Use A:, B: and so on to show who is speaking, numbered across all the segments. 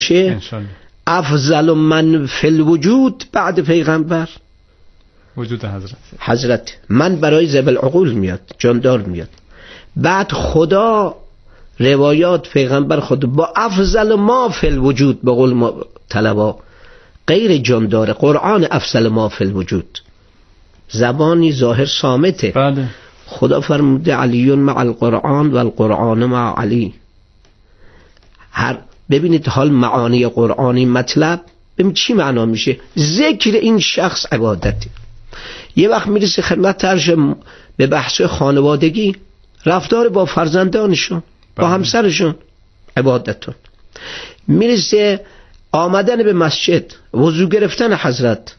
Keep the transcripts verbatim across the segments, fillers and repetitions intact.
A: افضل من فی الوجود بعد پیغمبر
B: وجود حضرت
A: حضرت من برای ذوی العقول میاد، جاندار میاد. بعد خدا روایات پیغمبر خود با افضل ما فی الوجود به قول ما طلبا غیر جاندار. قرآن افضل ما فی الوجود، زبانی ظاهر صامته.
B: بله.
A: خدا فرموده علی مع القرآن و القرآن مع علی. هر ببینید حال معانی قرآنی مطلب ببین چی معنا میشه. ذکر این شخص عبادته. یه وقت میرسه خدمت ترجم به بحث خانوادگی، رفتار با فرزندانشون، با همسرشون، عبادتون. میرسه آمدن به مسجد، وضو گرفتن حضرت،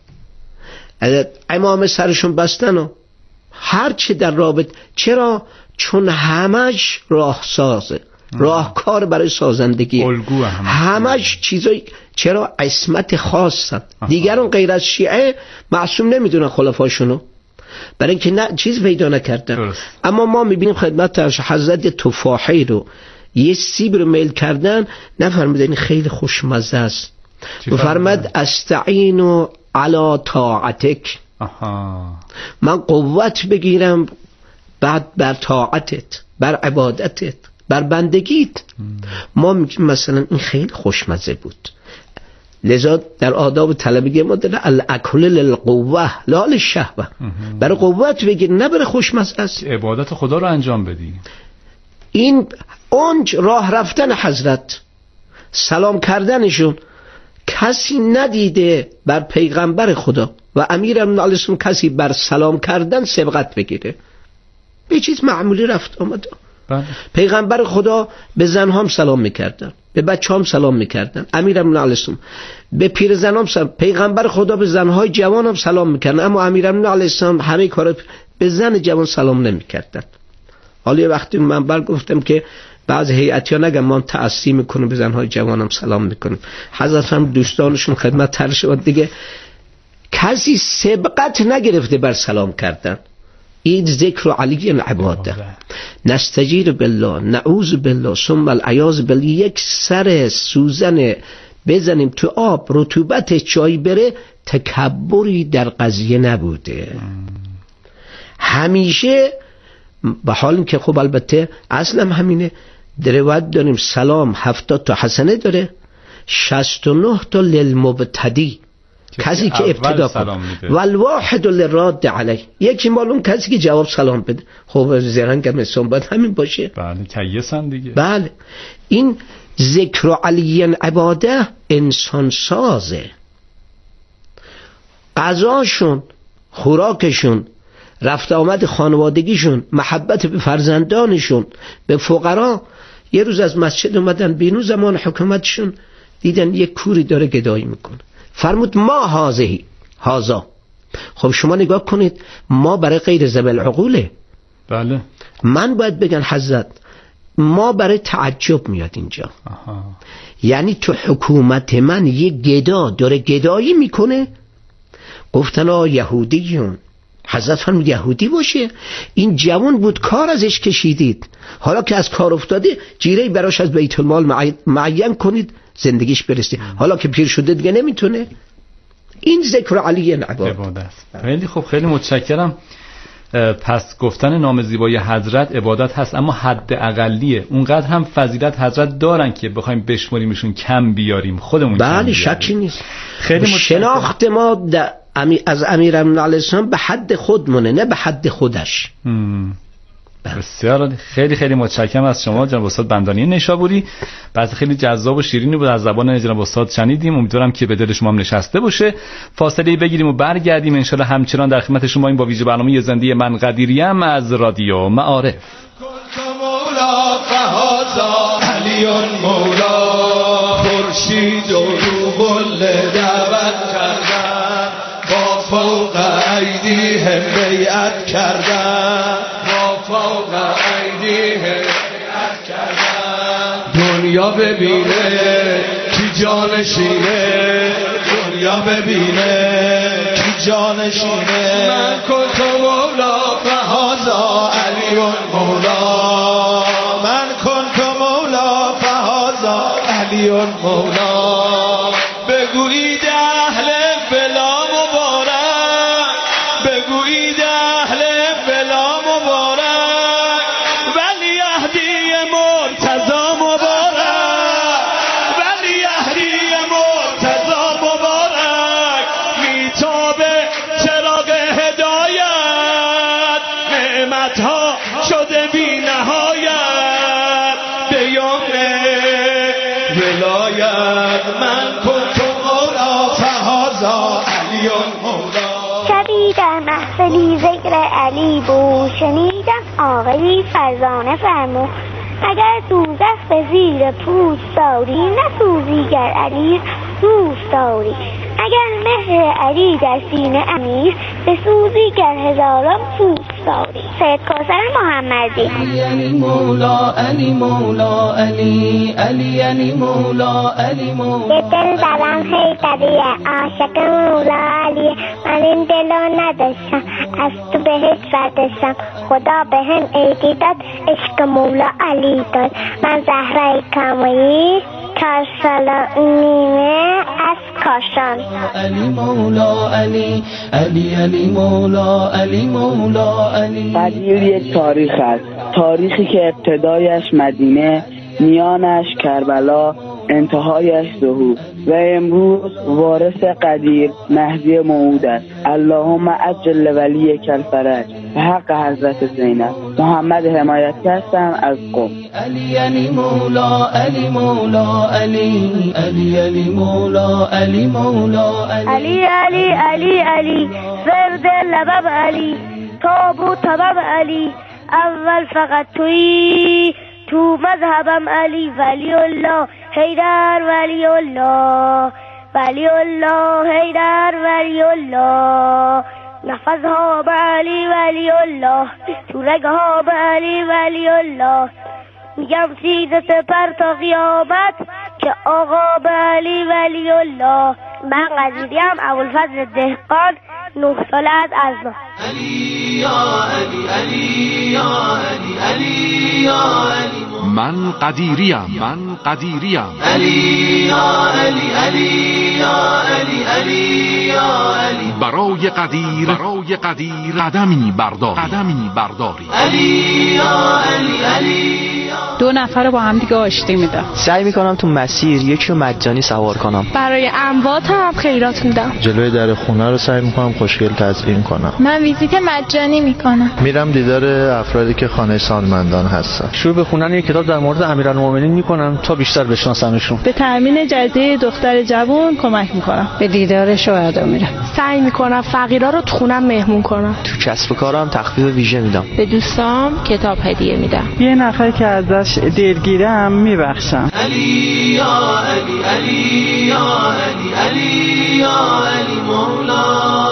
A: امام سرشون بستن و هر چه در رابط. چرا؟ چون همش راه سازه، راهکار برای سازندگی،
B: الگو همش,
A: همش چیزای. چرا؟ عصمت خاصن. دیگران غیر از شیعه معصوم نمیدونن خلفاشونو، برای اینکه نه چیز پیدا نکردن. درست. اما ما میبینیم خدمت حضرت تفاحی رو، یه سیب رو میل کردن، نفرمودن خیلی خوشمزه است، بفرمد استعینو علی طاعتک.
B: آها.
A: من قوت بگیرم بعد بر طاعتت، بر عبادتت، بر بندگیت. ما میگیم مثلا این خیلی خوشمزه بود، لذا در آداب طلبگی ما داره الاکل للقوه لا للشهوه. برای قوت بگیر، نه برای خوشمزه است.
B: عبادت خدا رو انجام بدی.
A: این اونج راه رفتن حضرت، سلام کردنشون، کسی ندیده بر پیغمبر خدا و امیرالمومنین علیه السلام کسی بر سلام کردن سبقت بگیره. به چیز معمولی رفت آمد.
B: بله.
A: پیغمبر خدا به زنها هم سلام میکردن، به بچه هم سلام میکردن. امیرالمومنین علیه السلام به پیر زن هم سلام. پیغمبر خدا به زنهای جوان هم سلام میکردن، اما امیرالمومنین علیه السلام همه کارا به زن جوان سلام نمیکردن. حالا وقتی من بر گفتم که بعض هیئتیا نگم ما تعصی میکنیم به زنهای جوان هم سلام میکنیم، حضرت هم دوستانشون خدمت تر شد دیگه، کسی سبقت نگرفته بر سلام کردن. این ذکر علی عباده، نستجیر بالله، نعوذ بالله، ثم العیاذ بالله. یک سر سوزن بزنیم تو آب، رطوبت چای بره، تکبری در قضیه نبوده. همیشه به حال که خب البته اصلا همینه، روایت داریم سلام هفتاد تا حسنه داره، شصت و نه تا للمبتدی، کسی که ابتدا کنه، والواحد للراد علیه، یکی معلوم کسی که جواب سلام بده. خب زرنگ هم انسان باید همین باشه.
B: بله کیسن دیگه.
A: بله. این ذکر علی عباده انسان سازه. غذاشون، خوراکشون، رفت آمد خانوادگیشون، محبت به فرزندانشون، به فقرا. یه روز از مسجد اومدن بیرون، زمان حکومتشون دیدن یک کوری داره گدایی میکنه، فرمود ما هازهی هازا. خب شما نگاه کنید، ما برای غیر ذوی العقوله.
B: بله.
A: من باید بگن حضرت ما برای تعجب میاد اینجا.
B: آها.
A: یعنی تو حکومت من یه گدا داره گدایی میکنه. گفتن آه یهودیون. حضرت فرمود یهودی باشه؟ این جوان بود کار ازش کشیدید، حالا که از کار افتاده جیره براش از بیت المال معین کنید زندگیش برسه. حالا که پیر شده دیگه نمیتونه. این ذکر علی عبادت.
B: خیلی خوب، خیلی متشکرم. پس گفتن نام زیبای حضرت عبادت هست، اما حد اقلیه. اونقدر هم فضیلت حضرت دارن که بخوایم بشماریمشون کم بیاریم خودمون.
A: بله شکی نیست.
B: خیلی
A: شناخت ما از امیرالمومنین علیه السلام به حد خودمونه، نه به حد خودش.
B: بسیار خیلی خیلی متشکرم از شما جناب استاد بندانی نیشابوری. بحث خیلی جذاب و شیرینی بود از زبان جناب استاد شنیدیم. امیدوارم که به دل شما هم نشسته باشه. فاصله بگیریم و برگردیم ان شاءالله همچنان در خدمت شما این با ویژه برنامه زنده من قدیریم از رادیو معارف.
C: خورشید و روبل دعوت کردن، با فوق ایدیهم بیعت کردن، با فوق ایدیهم بیعت کردن. دنیا ببینه کی جانشینه، دنیا ببینه کی جانشینه. من کنت مولا فهذا علی مولا، من کنت مولا فهذا علی علی مولا. بگویید اهل بلا مبارک، بگویید اهل بلا مبارک، ولی اهدی مرتضی مبارک، ولی اهدی مرتضی مبارک. میتابه چراغ هدایت، نعمتها شده بی نهایت، بیان ولایت. من کنت مولا فهذا علی مولا.
D: شبی در محفلی ذکر علی بود، شنیدم آقایی فرزانه فرمود اگر دوزخ به زیر پوست داری، نسوزی گر علی دوست داری. اگر مهر علی در سینه امیر، بسوزی گر هزاران پوست داری. سید کوثر محمدی.
E: علی مولا علی مولا علی علی علی مولا علی مولا.
D: یه دل برم حیدریه، عاشق مولا علیه. من این دلو نداشتم، از تو بهش ردشم. خدا به هم ایدی داد، عشق مولا علی داد. من زهرای کامایی، کارسالا نیمه از کاشان.
E: علی مولا علی علی علی مولا علی مولا علی.
F: قدیر یک تاریخ است، تاریخی که ابتدایش مدینه، میانش کربلا، انتهایش ظهور. و امروز وارث قدیر مهدی موعود است. اللهم عجل ولی کالفرج. به حق حضرت زینب. محمد حمایت هستم از قم.
E: علی علی مولا علی مولا علی علی علی مولا علی مولا
D: علی علی علی علی ورد لبب علی، تابو تبب علی، اول فقط تویی تو مذهبم علی. ولی الله حیدر ولی الله، ولی الله حیدر ولی الله. نفذها به علی ولی الله، تو رگها به علی ولی الله. میگم سیده سپر تا قیامت که آقا به علی ولی الله. من قدیریم ابوالفضل دهقان، نه ساله از ما.
E: علی یا علی علی یا علی علی یا علی.
G: من قدیریم من قدیریم
E: علی یا علی علی یا علی علی یا علی.
G: برای قدیر برای قدیر قدمی برداری قدمی برداری.
E: علی یا علی علی.
H: دو نفر رو با هم دیگه آشتی میدم.
I: سعی میکنم تو مسیر یکی رو مجانی سوار کنم.
J: برای اموات هم خیرات میدم.
K: جلوی در خونه رو سعی میکنم خوشگل تزیین کنم.
J: من ویزیت مجانی میکنم.
K: میرم دیدار افرادی که خانه سالمندان هستن.
I: شروع به خوندن یک کتاب در مورد امیرالمومنین میکنم تا بیشتر بشناسمشون.
H: به تامین جزیه دختر جوان کمک میکنم.
L: به دیدار شهدا میرم.
J: سعی میکنم فقیرا رو تو خونم مهمون کنم.
I: تو کسب و کارم تخفیف ویژه میدم.
J: به دوستام کتاب هدیه میدم.
H: یه نفر که ازش دلگیرم میبخشم.
E: علی یا علی علی یا علی علی یا علی مولا.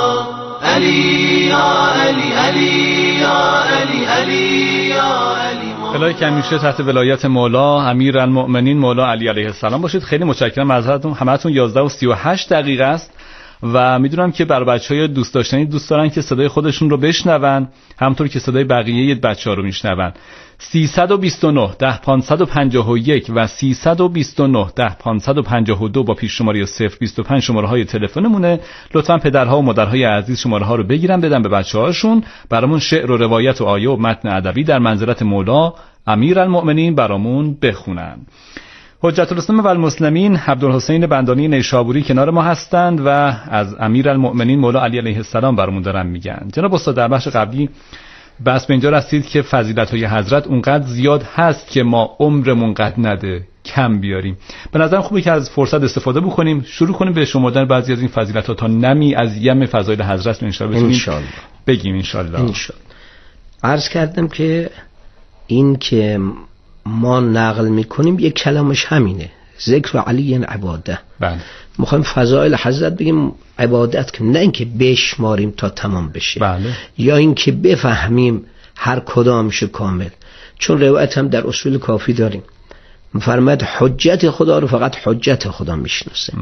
E: علی یا علی علی یا علی علی یا علی.
B: الهی که همیشه تحت ولایت مولا امیرالمؤمنین مولا علی علیه السلام باشید. خیلی متشکرم از همتون. یازده و سی و هشت دقیقه است و میدونم که برای بچهای دوست داشتنی دوست دارن که صدای خودشون رو بشنون، همونطور که صدای بقیه بچه‌ها رو میشنون. سیصد و بیست و نه ده پانصد و پنجاه و یک و سیصد و بیست و نه ده پانصد و پنجاه و دو با پیش شماره صفر بیست و پنج شماره های تلفنمونه. لطفاً پدرها و مادرهای عزیز شماره ها رو بگیرن بدن به بچه‌هاشون، برامون شعر و روایت و آیه و متن ادبی در منزلت مولا امیرالمؤمنین برامون بخونن. حجت الاسلام و المسلمین عبدالحسین بندانی نیشابوری کنار ما هستند و از امیرالمؤمنین مولا علی علیه السلام برامون دارن میگن. جناب استاد در بخش قبلی بس به اینجا رسید که فضیلت‌های حضرت اونقدر زیاد هست که ما عمرمون قد نده کم بیاریم. به نظرم خوبه که از فرصت استفاده بکنیم، شروع کنیم به شمردن بعضی از این فضیلت‌ها تا نمی از یم فضایل حضرت ان شاءالله بتونیم بگیم ان شاءالله.
A: ان شاءالله. عرض کردم که این که ما نقل میکنیم یک کلامش همینه، ذکر علی عباده.
B: بله.
A: میخوایم فضائل حضرت بگیم عبادت کنیم، نه اینکه بشماریم تا تمام بشه.
B: بله.
A: یا اینکه بفهمیم هر کدامش کامل. چون روایت هم در اصول کافی داریم، فرمود حجت خدا رو فقط حجت خدا میشناسه.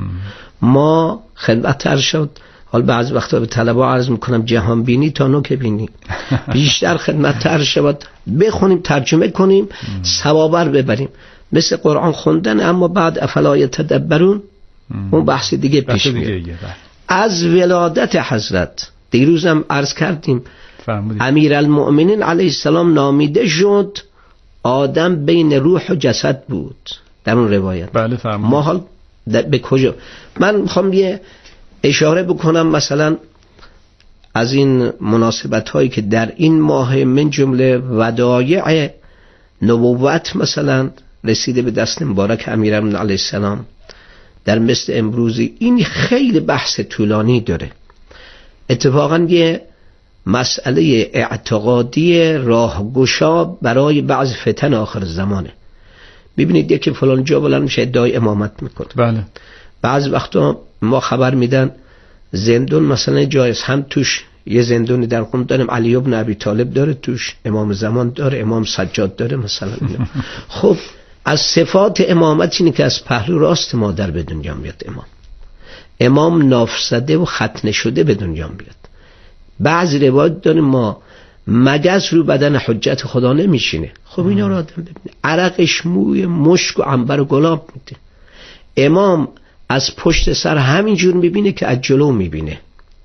A: ما خدمت ارشد، حال بعضی وقتا به طلبه عرض میکنم جهان بینی تا نوک بینی، بیشتر خدمت ارشد بخونیم ترجمه کنیم ثوابر ببریم. مثل قرآن خوندن، اما بعد افلا یتدبرون اون بحث دیگه پیش میاد. از ولادت حضرت دیروزم عرض کردیم امیرالمؤمنین علیه السلام نامیده شد آدم بین روح و جسد بود در اون روایت.
B: بله فرمودید.
A: ما حال به کجا؟ من میخوام یه اشاره بکنم مثلا از این مناسبت هایی که در این ماه من جمله ودایع نبوت مثلا رسیده به دست مبارک امیرالمؤمنین علیه السلام در مثل امروزی، این خیلی بحث طولانی داره. اتفاقا یه مسئله اعتقادی راهگشا برای بعض فتن آخر زمانه. ببینید یکی فلان جا بلند میشه ادعای امامت میکنه.
B: بله.
A: بعض وقتا ما خبر میدن زندون مثلا جایز هم توش یه زندونی در قم داریم علی ابن ابی طالب داره توش، امام زمان داره، امام سجاد داره مثلا. خب از صفات امامت اینه که از پهلو راست مادر به دنیا میاد امام. امام نافزده و ختنه شده به دنیا میاد. بعضی روایت داریم ما مگس رو بدن حجت خدا نمیشینه. خب اینا رو آدم ببینه، عرقش موی مشک و عنبر و گلاب میده. امام از پشت سر همینجور میبینه که از جلو میبینه.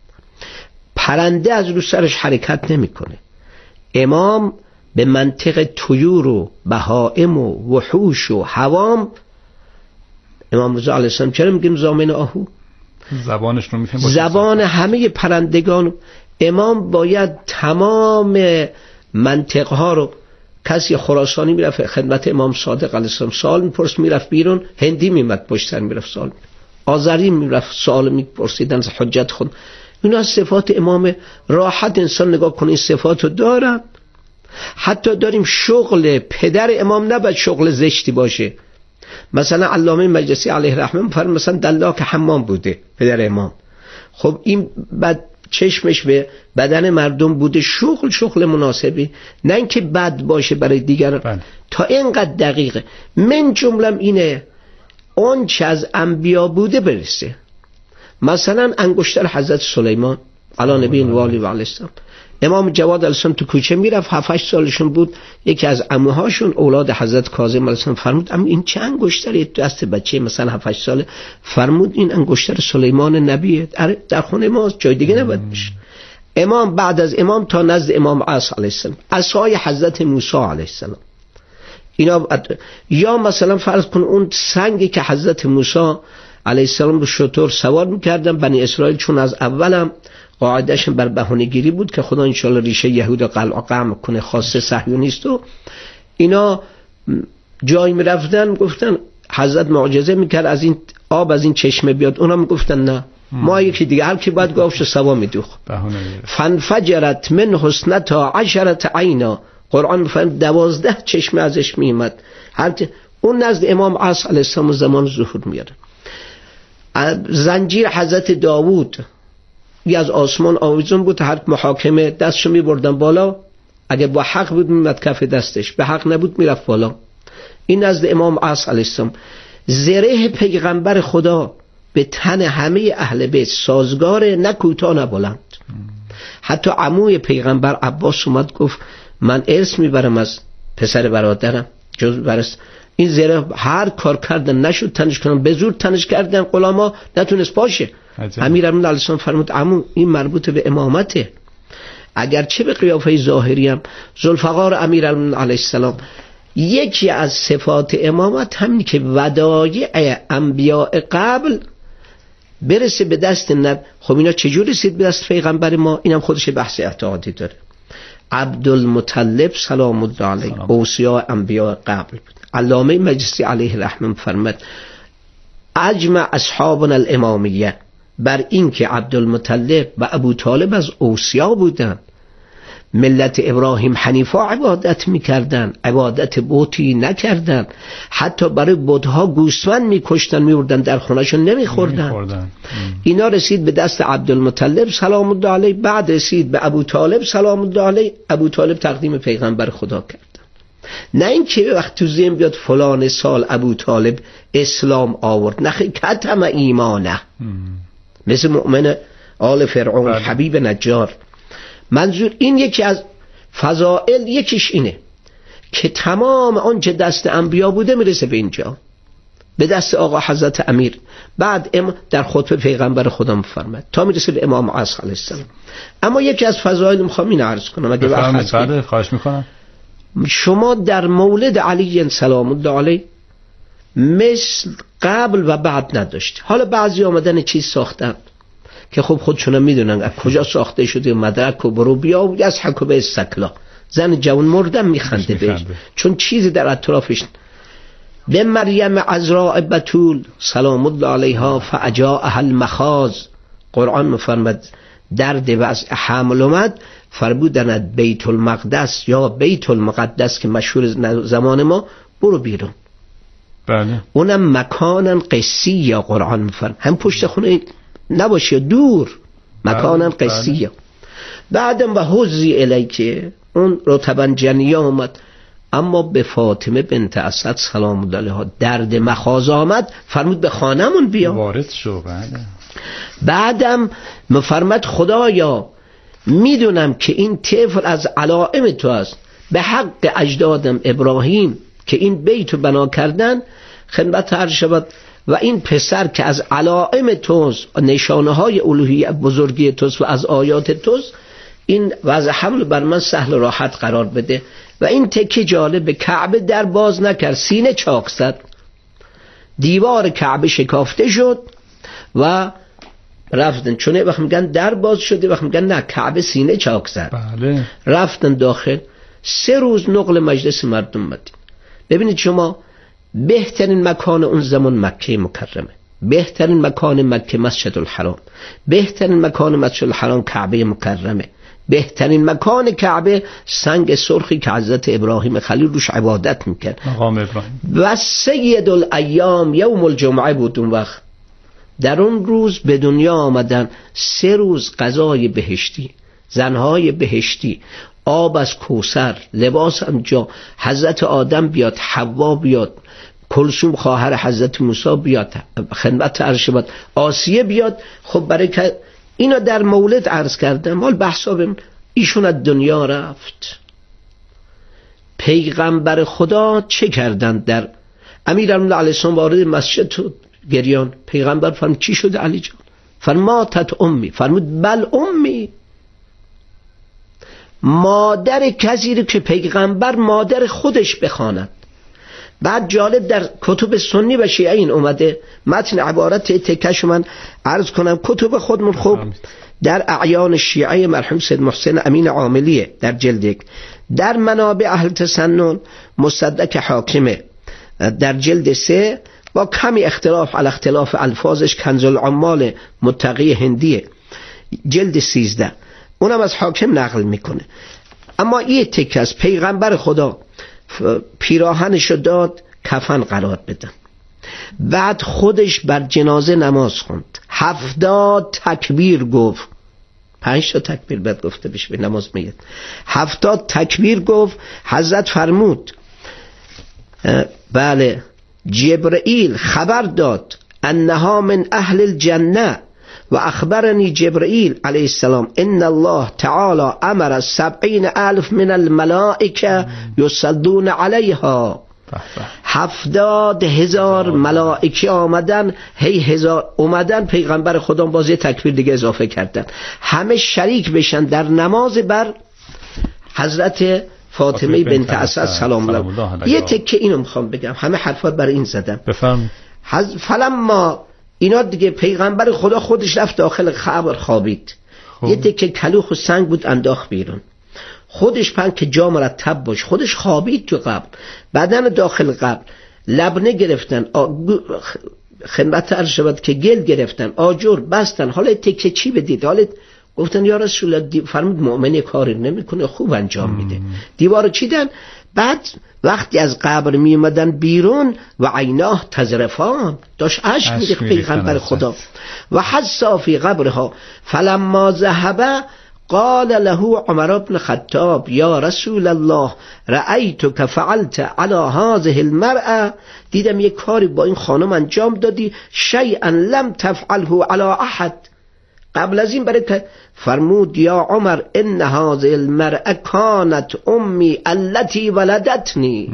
A: پرنده از رو سرش حرکت نمیکنه. امام به منطق طیور و بهائم و وحوش و حوام، امام رضا علیه السلام چرا میگیم زامن آهو؟
B: زبانش رو میفهم،
A: زبان همه پرندگان. امام باید تمام منطقها رو، کسی خراسانی میرفت خدمت امام صادق علیه السلام سوال میپرس میرفت بیرون، هندی میمد پشت سر میرفت سوال، آذری میرفت سوال میپرسیدن از حجت خود. اینا صفات امام. راحت انسان نگاه کنه این صفاتو دارن. حتی داریم شغل پدر امام نباید شغل زشتی باشه. مثلا علامه مجلسی علیه رحمه فرمود مثلا دلاک حمام بوده پدر امام. خب این بعد چشمش به بدن مردم بوده، شغل شغل مناسبی، نه اینکه بد باشه برای دیگران.
B: بله.
A: تا اینقدر دقیقه. من جملم اینه اون چه از انبیا بوده برسه. مثلا انگشتر حضرت سلیمان علی نبی و آله و علیه السلام، امام جواد علیه السلام تو کوچه میرفت، هفت هشت سالشون بود، یکی از عموهاشون اولاد حضرت کاظم علیه السلام فرمود اما این چه انگشتری دست بچه مثلا هفت هشت ساله؟ فرمود این انگشتر سلیمان نبیه، در خونه ماست، جای دیگه نباید بشه. امام بعد از امام تا نزد امام عصر علیه السلام عصای حضرت موسی علیه السلام اینا. یا مثلا فرض کن اون سنگی که حضرت موسی علیه السلام رو شطور سوار میکردن بنی اسرائیل، چون از اولم قاعدهشون بر بهانه‌گیری بود که خدا انشالله ریشه یهود و قلع و قمع کنه، خاصه صهیونیست. و اینا جای میرفتن گفتن حضرت معجزه میکرد از این آب از این چشمه بیاد، اونا میگفتن نه ما یکی دیگه هر کی باید گاوشو سوا میدوخ. فنفجرت من حسنتا عشرت عینا، قرآن میفرماید دوازده چشمه ازش میومد. هر اون نزد امام عصر علیه السلام زمان ظهور میاره. زنجیر حضرت داوود یه از آسمان آویزون بود، هر محاکمه دستشو میبردن بالا، اگه با حق بود میمد کف دستش، به حق نبود میرفت بالا. این نزد امام عصر علیه السلام. زره پیغمبر خدا به تن همه اهل بیت سازگار، نه کوتاه نه بلند. حتی عموی پیغمبر عباس اومد گفت من ارث میبرم از پسر برادرم جز برست. این زره هر کار کردن نشد تنش کنن، به زور تنش کردن، غلاما نتونست باشه. امیرالمؤمنین علیه السلام فرمود عمو این مربوط به امامته. اگرچه به قیافه ظاهری هم ذوالفقار امیرالمؤمنین علیه السلام یکی از صفات امامت همین که ودایع انبیاء قبل برسه به دست نب. خب اینا چجور رسید به دست پیغمبر ما؟ اینم خودش بحث اعتقادی داره. عبدالمطلب سلام الله علیه اوصیاء انبیاء قبل بود. علامه مجلسی علیه رحمه فرمود اجمع اصحابنا الامامیه بر این که عبدالمطلب و ابو طالب از اوصیا بودن، ملت ابراهیم حنیفا عبادت میکردن، عبادت بوتی نکردن، حتی برای بتها گوسفند میکشتن میوردن در خونهشون نمیخوردن. اینا رسید به دست عبدالمطلب سلام الله علیه، بعد رسید به ابو طالب سلام الله علیه. ابو طالب تقدیم پیغمبر خدا کرد. نه اینکه وقت تو ذهن بیاد فلان سال ابو طالب اسلام آورد، نه کتم ایمانه مثل مؤمن آل فرعون حبیب نجار. منظور این یکی از فضائل یکیش اینه که تمام آنچه دست انبیا بوده میرسه به اینجا، به دست آقا حضرت امیر. بعد ام در خطبه پیغمبر خدا میفرماد تا میرسه به امام عصر علیه السلام. اما یکی از فضایل میخوام این عرض کنم اگه وقت
B: هست. خواهش میکنم.
A: شما در مولد علی سلام الله علیه مثل قبل و بعد نداشت. حالا بعضی آمدن چیز ساختن که خب خودشون میدونن از کجا ساخته شده، مدرک و برو بیا و از حکومه استقلا، زن جوان مردم میخنده بهش چون چیزی در اطرافش. به مریم عذراء بتول سلام الله علیها فاجاءها المخاض، قرآن میفرماد درد وضع حمل اومد، فرمودند بیت المقدس یا بیت المقدس که مشهور زمان ما، برو بیرون.
B: بله.
A: اونم مکانن قسی یا قرآن میفرماد هم پشت خونه نباشه، دور، مکانن
B: بله.
A: قسی. بعدم و حوزی الیکه اون رتبا جنیه آمد. اما به فاطمه بنت اسد سلام الله علیها درد مخاض آمد، فرمود به خانمون بیا،
B: وارد شو. بله.
A: بعدم مفرمد خدایا میدونم که این طفل از علائم تو است، به حق اجدادم ابراهیم که این بیتو بنا کردن خدمت هر شود و این پسر که از علائم توست، نشانه های الوهیت بزرگی توست و از آیات توست، این وضع حمل بر من سهل راحت قرار بده. و این تکه جالب، کعبه در باز نکرد، سینه چاک زد، دیوار کعبه شکافته شد و رفتن. چون وقت میگن در باز شده، وقت میگن نه کعبه سینه چاک زد.
B: بله.
A: رفتن داخل، سه روز نقل مجلس مردم مدین. ببینید شما، بهترین مکان اون زمان مکه مکرمه، بهترین مکان مکه مسجد الحرام، بهترین مکان مسجد الحرام کعبه مکرمه، بهترین مکان کعبه سنگ سرخی که حضرت ابراهیم خلیل روش عبادت میکرد،
B: مقام ابراهیم.
A: و سید الایام یوم الجمعه بود. اون وقت در اون روز به دنیا آمدن سه روز غذای بهشتی، زنهای بهشتی، آب از کوثر، لباس اونجا، حضرت آدم بیاد، حوا بیاد، کلثوم خواهر حضرت موسی بیاد، خدمت عرش بیاد، آسیه بیاد. خب برای که اینا در مولد عرض کردم، مال بحثا بمون. ایشون از دنیا رفت، پیغمبر خدا چه کردن؟ در امیرالمومنین علیه السلام وارد مسجد تو گریان، پیغمبر فرمود چی شده علی جان؟ فرماتت امی، فرمود بل امی. مادر کسی رو که پیغمبر مادر خودش بخواند. بعد جالب در کتب سنی و شیعه این اومده، متن عبارت تکش من عرض کنم، کتب خودمون خوب در اعیان شیعه مرحوم سید محسن امین عاملیه در جلد یک، در منابع اهل تسنن مصدق حاکمه در جلد سه با کمی اختلاف علی اختلاف الفاظش، کنز العمال متقی هندیه جلد سیزده، اونم از حاکم نقل میکنه. اما یه تکه از پیغمبر خدا پیراهنشو داد کفن قرار بدن، بعد خودش بر جنازه نماز خوند، هفتاد تکبیر گفت، پنج تا تکبیر بعد گفته بشه به نماز میاد، هفتاد تکبیر گفت. حضرت فرمود بله جبرئیل خبر داد انها من اهل الجنه و اخبرنی جبرئیل علیه السلام ان الله تعالی امر سبعین الف من الملائکه یصلون علیها. هفتاد هزار ملائکه آمدن، هی هزار اومدن، پیغمبر خدا باز یه تکبیر دیگه اضافه کردن، همه شریک بشن در نماز بر حضرت فاطمه بنت اسد سلام الله علیها. یه تکه اینو میخوام بگم، همه حرفات برای این زدم.
B: بفرمایید.
A: حض... فلما اینا دیگه پیغمبر خدا خودش رفت داخل قبر خوابید، خوب. یه تکه کلوخ و سنگ بود انداخت بیرون، خودش پن که جا مرتب باش، خودش خوابید تو قبر. بعدن داخل قبر لبنه گرفتن، آ... خدمت عرض شود که گل گرفتن، آجر بستن، حالا تکه چی بدید؟ حالا گفتن یا رسول الله، فرمود مؤمن کاری نمیکنه خوب انجام میده. دیوارو چیدن. بعد وقتی از قبر می اومدن بیرون و عیناه تذرفان، داشت اشک میریخت پیغمبر خدا. و حسا فی قبرها فلما ذهب قال له عمر بن خطاب یا رسول الله رأیتک فعلت علی هذه المرأة، دیدم یک کاری با این خانم انجام دادی، شیئا لم تفعله علی احد، قبل از این برای ت... فرمود یا عمر ان هذه المرأة كانت امي التي ولدتنی.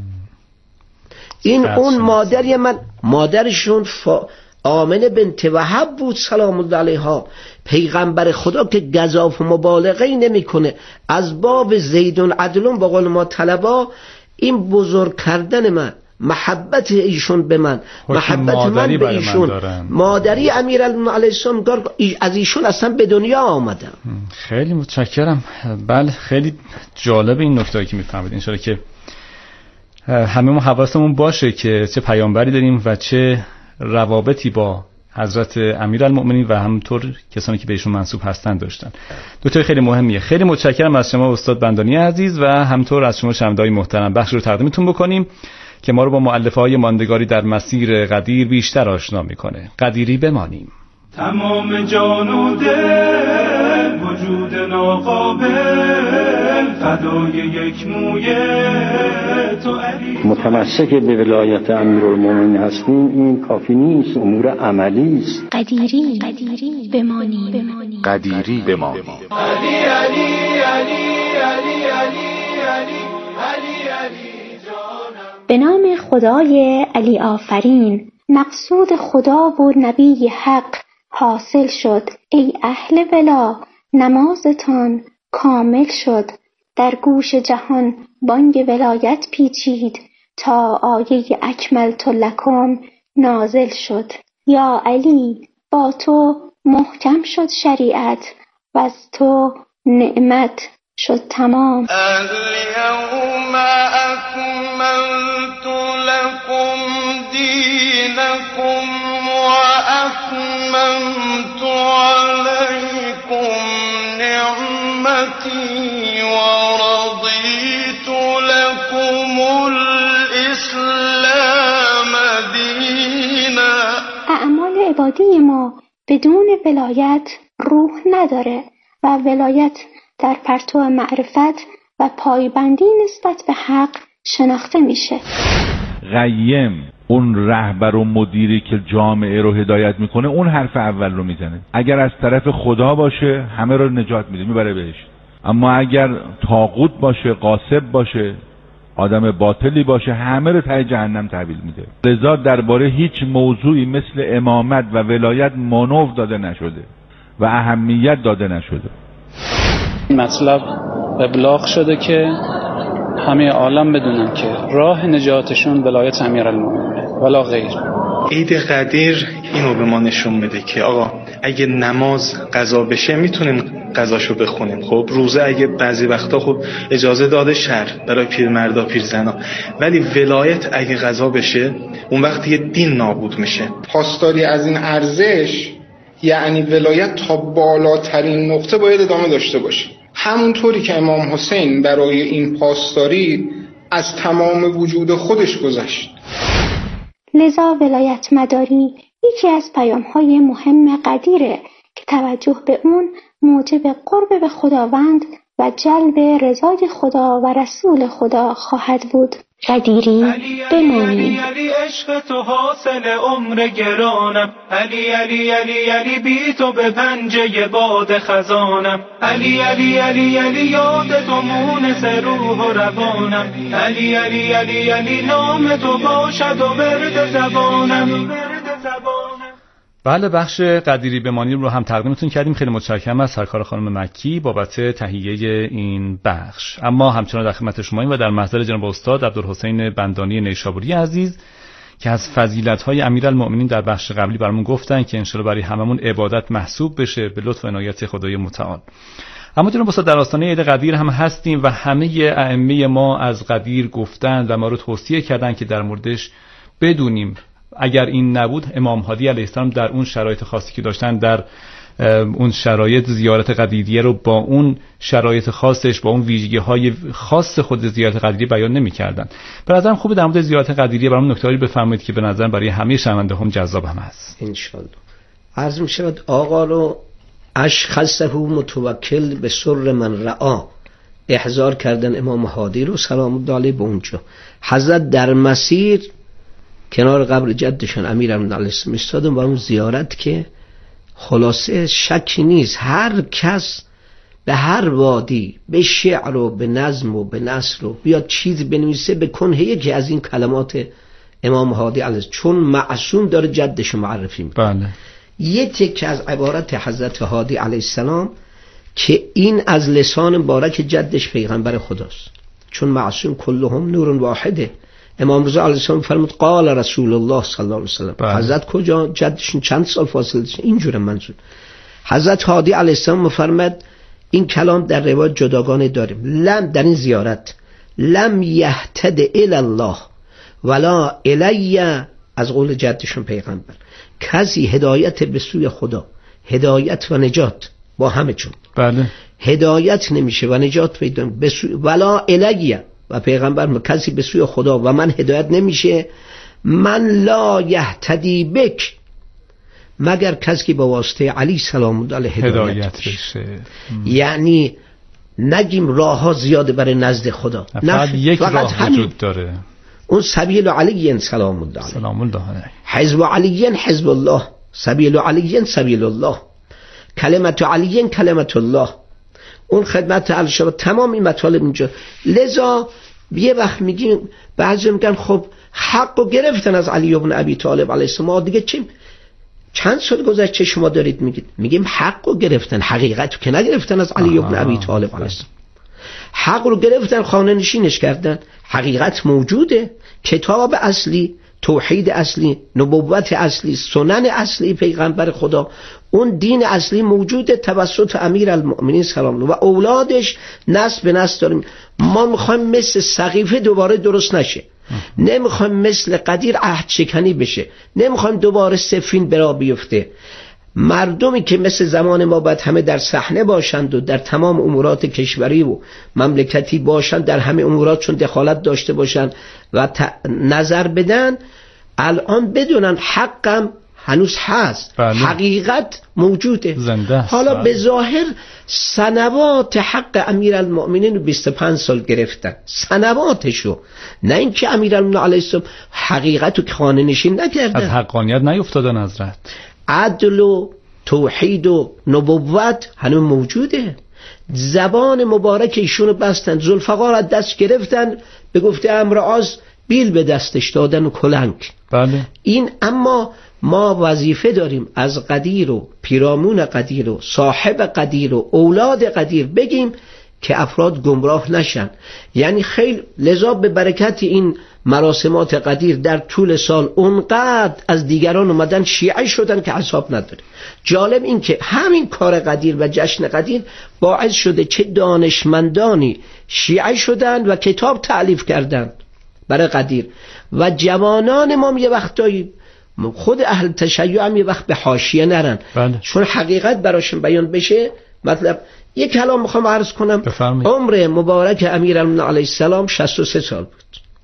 A: این اون مادری من، مادرشون ف... آمنه بنت وهب بود سلام الله علیها، پیغمبر خدا که گزاف و مبالغه نمی کنه. از باب زیدون عدلون با قول ما طلبا، این بزرگ کردن من، محبت ایشون به من، محبت من به ایشون، مادری امیرالمومنین علیه السلام از ایشون اصلا به دنیا آمدم.
B: خیلی متشکرم. بله خیلی جالب این نکته‌ای که میفهمید. ان شاءالله که همه ما حواسمون باشه که چه پیامبری داریم و چه روابطی با حضرت امیرالمومنین و همونطور کسانی که بهشون منسوب هستن داشتن. دو تا خیلی مهمیه. خیلی متشکرم از شما استاد بندانی عزیز و همونطور از شما شنونده‌های محترم. بخش رو تقدیمتون بکنیم که ما رو با مؤلفه‌های ماندگاری در مسیر قدیر بیشتر آشنا میکنه. قدیری بمانیم.
C: تمام جان و دل وجود ناقابل فدای یک موی تو علی.
L: متمسک به ولایت امیرالمومنین هستیم، این کافی نیست، امور عملی است.
M: قدیری قدیری بمانیم.
G: قدیری بمانیم.
C: علی علی علی علی علی علی علی علی جانم.
M: به نام خدای علی آفرین. مقصود خدا و نبی حق حاصل شد. ای اهل ولا نمازتان کامل شد. در گوش جهان بانگ ولایت پیچید تا آیه اکملت لکم نازل شد. یا علی با تو محکم شد شریعت و از تو نعمت شد تمام.
C: الیوم اکملت لکم دینکم و اتممت علیکم نعمتی و رضیت لکم الاسلام دینا.
M: اعمال عبادی ما بدون ولایت روح نداره و ولایت در پرتو معرفت و پایبندی نسبت به حق شناخته میشه.
N: قیم اون رهبر و مدیری که جامعه رو هدایت میکنه اون حرف اول رو میزنه. اگر از طرف خدا باشه همه رو نجات میده، میبره بهشت. اما اگر طاغوت باشه، غاصب باشه، آدم باطلی باشه، همه رو ته جهنم تحویل میده. لذا درباره هیچ موضوعی مثل امامت و ولایت مانور داده نشده و اهمیت داده نشده.
O: این مطلب ابلاغ شده که همه عالم بدونن که راه نجاتشون ولایت امیرالمومنین ولا غیر.
P: عید قدیر اینو به ما نشون میده که آقا اگه نماز قضا بشه میتونیم قضاشو بخونیم. خب روزه اگه بعضی وقتا خب اجازه داده شر برای پیرمردا پیرزنا، ولی ولایت اگه قضا بشه اون وقت یه دین نابود میشه.
Q: پاسداری از این ارزش یعنی ولایت تا بالاترین نقطه باید ادامه داشته باشه. همونطوری که امام حسین برای این پاسداری از تمام وجود خودش گذشت.
M: لذا ولایت مداری یکی از پیام‌های مهم قدیره که توجه به اون موجب قرب به خداوند و جلب رضای خدا و رسول خدا خواهد بود. قدیری بمانیم.
C: علی عشق تو حاصل عمر گرانم، علی علی علی علی بی تو به پنجه باد خزانم، علی علی علی علی یاد تو مونس روح و روانم، علی علی علی علی نام تو باشد و ورد زبانم.
B: بله بخش قدیری بمانیم رو هم تقدیمتون کردیم. خیلی متشکرم از سرکار خانم مکی بابت تهیه این بخش. اما همچنان در خدمت شماییم و در محضر جناب استاد عبدالحسین بندانی نیشابوری عزیز که از فضیلت‌های امیرالمومنین در بخش قبلی برامون گفتن که انشالله برای هممون عبادت محسوب بشه به لطف و عنایت خدای متعال. اما جناب استاد در آستانه عید قدیر هم هستیم و همه ائمه ما از قدیر گفتن و ما رو توصیه کردن که در موردش بدونیم. اگر این نبود امام هادی علیه السلام در اون شرایط خاصی که داشتن، در اون شرایط زیارت قدیریه رو با اون شرایط خاصش، با اون ویژگی‌های خاص خود زیارت قدیریه بیان نمی‌کردن. به نظرم خوبه در مورد زیارت قدیریه برام نکته‌ای بفرمایید که به نظرم برای همه شنونده‌ها جذاب هم هست.
A: ان شاء الله. عرض می‌شود آقا رو اشخصه متوکل به سر من رعا احضار کردن امام هادی رو سلام الله علیه به اونجا. حضرت در مسیر کنار قبر جدشان امیرالمومنین علیه السلام ایستادن و اون زیارت که خلاصه شکی نیست هر کس به هر وادی به شعر و به نظم و به نثر و بیاد چیزی بنویسه به کنه یکی از این کلمات امام هادی علیه السلام، چون معصوم داره جدش معرفی میکنه. بله. یه تکه از عبارت حضرت هادی علیه السلام که این از لسان مبارک جدش پیغمبر خداست، چون معصوم کلهم نور واحده. امام رضا علیه السلام فرمود قال رسول الله صلی الله علیه وسلم. حضرت کجا؟ جدشون چند سال فاصله داشت. اینجوره منظور. حضرت هادی علیه السلام مفرمد این کلام در روایت جداگانه داریم، لم در این زیارت لم یهتد الی الله ولا الی، از قول جدشون پیغمبر، کسی هدایت به سوی خدا، هدایت و نجات با همه چون. بله. هدایت نمیشه و نجات پیدا به سوی ولا الی، و پیغمبر کسی به سوی خدا و من هدایت نمیشه، من لا یهتدی بک، مگر کسی که با واسطه علی سلام الله علیه هدایت, هدایت بشه. یعنی نگیم راه ها زیاده برای نزد خدا،
B: فقط یک راه وجود داره،
A: اون سبیل علی سلام الله علیه،
B: سلام الله علیه،
A: حزب علی حزب الله، سبیل علی سبیل الله، کلمت علی کلمت الله، اون خدمت الشباب، تمام این مطالب اینجا. لذا یه وقت میگیم بعضی میگن خب حقو گرفتن از علی ابن ابی طالب علیه السلام، دیگه چی چند سال گذشته شما دارید میگید؟ میگیم حقو گرفتن، حقیقت که نگرفتن از علی ابن ابی طالب علیه السلام. حق رو گرفتن، خانه نشینش کردن، حقیقت موجوده، کتاب اصلی، توحید اصلی، نبوت اصلی، سنن اصلی پیغمبر خدا، اون دین اصلی موجوده توسط امیر المؤمنین سلام الله و اولادش نسل به نسل داریم. ما میخوایم مثل سقیفه دوباره درست نشه، نمیخوایم مثل قدیر عهد شکنی بشه، نمیخوایم دوباره سفین برا بیفته. مردمی که مثل زمان ما باید همه در صحنه باشند و در تمام امورات کشوری و مملکتی باشند، در همه اموراتشون دخالت داشته باشند و نظر بدن، الان بدونن حقم هنوز هست. بله. حقیقت موجوده، زنده. حالا بله. به ظاهر سنوات حق امیرالمؤمنین بیست و پنج سال گرفتن، سنواتشو، نه اینکه امیرالمؤمنین علیه السلام حقیقتو که خانه نشین نکردن،
B: از حقانیت نیفتادن. حضرت
A: عدل و توحید و نبوت هنوز موجوده. زبان مبارک ایشونو بستن، ذوالفقار از دست گرفتن، به گفته عمرو عاص بیل به دستش دادن و کلنگ. بله. این اما ما وظیفه داریم از قدیر و پیرامون قدیر و صاحب قدیر و اولاد قدیر بگیم که افراد گمراه نشن. یعنی خیلی لذا به برکت این مراسمات قدیر در طول سال اونقدر از دیگران اومدن شیعه شدن که حساب نداره. جالب این که همین کار قدیر و جشن قدیر باعث شده چه دانشمندانی شیعه شدن و کتاب تألیف کردن برای قدیر، و جوانان ما یه وقتایی خود اهل تشیع هم یه وقت به حاشیه نرن. بله. چون حقیقت براشون بیان بشه. مطلب یک کلام میخوام عرض کنم. بفرمید. عمر مبارک امیرالمومنین علیه السلام شصت و سه سال بود.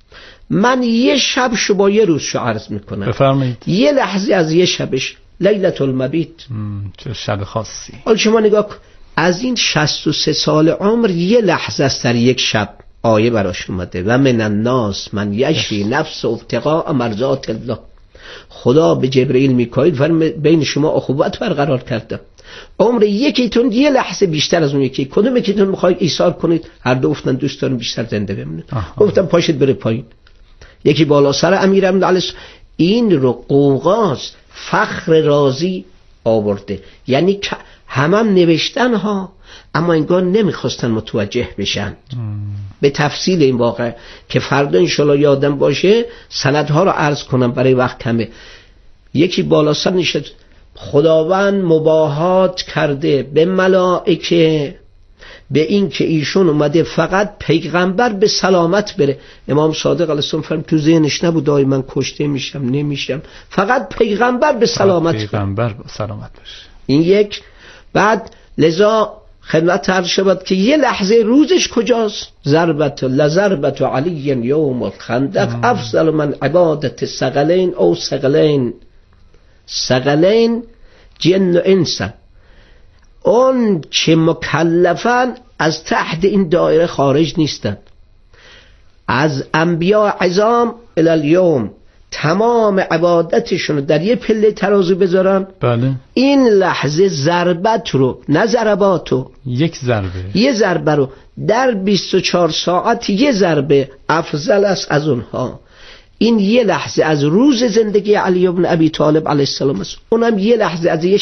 A: من یه شب شو با یه روز شو عرض میکنم. بفرمایید. یه لحظه از یه شبش، لیلة المبیت،
B: چه شب خاصی.
A: حالا شما نگاه کن، از این شصت و سه سال عمر یه لحظه است در یک شب آیه براش اومده و من الناس من یشری نفس ابتغاء مرضات الله. خدا به جبرئیل میکائیل فرمود بین شما اخوت برقرار کردم. عمر یکیتون یه لحظه بیشتر از اون یکی، کدوم یکیتون میخواید ایثار کنید؟ هر دو گفتن دوست دارم بیشتر زنده بمونید. گفتم پاشید بره پایین. یکی بالا سر امیرالمومنین علیه السلام. این رو قوقاز فخر رازی آورده، یعنی همم هم نوشتن ها، اما انگار نمیخواستن متوجه بشن به تفصیل این واقع که فردا انشالله یادم باشه سندها رو عرض کنم برای وقت کمه. یکی بالا سر نشد، خداوند مباهات کرده به ملائکه به این که ایشون اومده فقط پیغمبر به سلامت بره. امام صادق علیه السلام فرمود تو ذهنش نبود دای من کشته میشم نمیشم، فقط پیغمبر به سلامت
B: پیغمبر به سلامت بشه.
A: این یک. بعد لذا خدمت عرض شود که یه لحظه روزش کجاست؟ ضربت لضربت علی یوم الخندق افضل من عبادت ثقلین او ثقلین. ثقلین جن و انس، اون که مکلفن از تحت این دایره خارج نیستن. از انبیاء عظام الی اليوم تمام عبادتشون رو در یه پله ترازو بذارن،
B: بله،
A: این لحظه ضربت رو، نه ضرباتو،
B: یک ضربه،
A: یه ضربه رو در بیست و چهار ساعت یه ضربه افضل است از اونها. این یه لحظه از روز زندگی علی بن ابی طالب علیه السلام است، اونم یه لحظه از یه